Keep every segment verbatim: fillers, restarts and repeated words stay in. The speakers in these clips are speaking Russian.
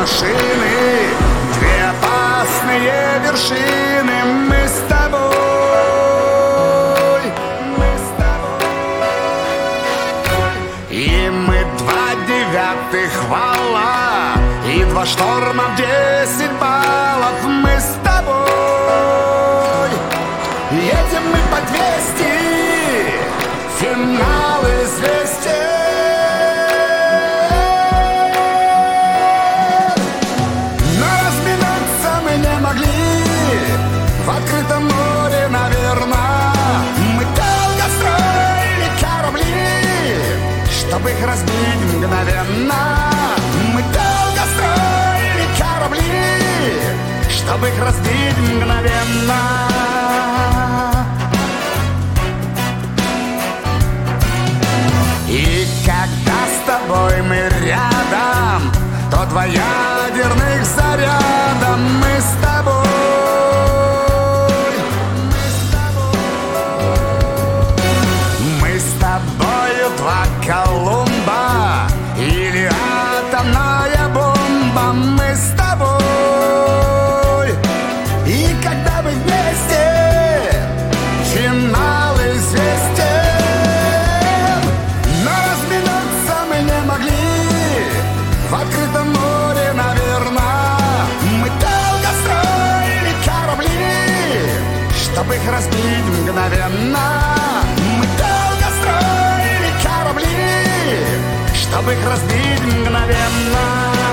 машины, две опасные вершины. Мы с тобой, мы с тобой. И мы два девятых вала, и два шторма в десять баллов. Мы с тобой едем мы по двести, финал известен. Но разминуться мы не могли в открытом море, наверное. Мы долго строили корабли, чтобы их разбить мгновенно. Мы долго строили корабли, чтобы их разбить мгновенно. И когда с тобой мы рядом, то два ядерных заряда. Мы с тобой, мы с тобой, мы с тобою два Колумба или атомная бомба. Мы с тобой, и когда мы вместе, финал известен. В открытом море, наверное. Мы долго строили корабли, чтобы их разбить мгновенно. Мы долго строили корабли, чтобы их разбить мгновенно.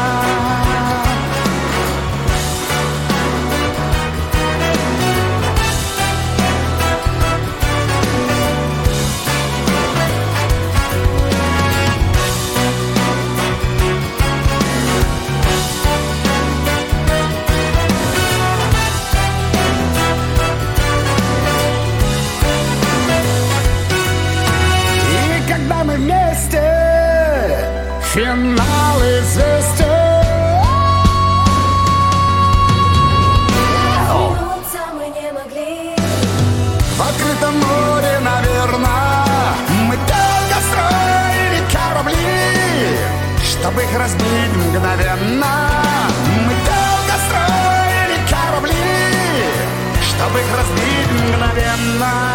Мы вместе, финал известен. Разминуться мы не могли В открытом море, наверное. Мы долго строили корабли, чтобы их разбить мгновенно. Мы долго строили корабли, чтобы их разбить мгновенно.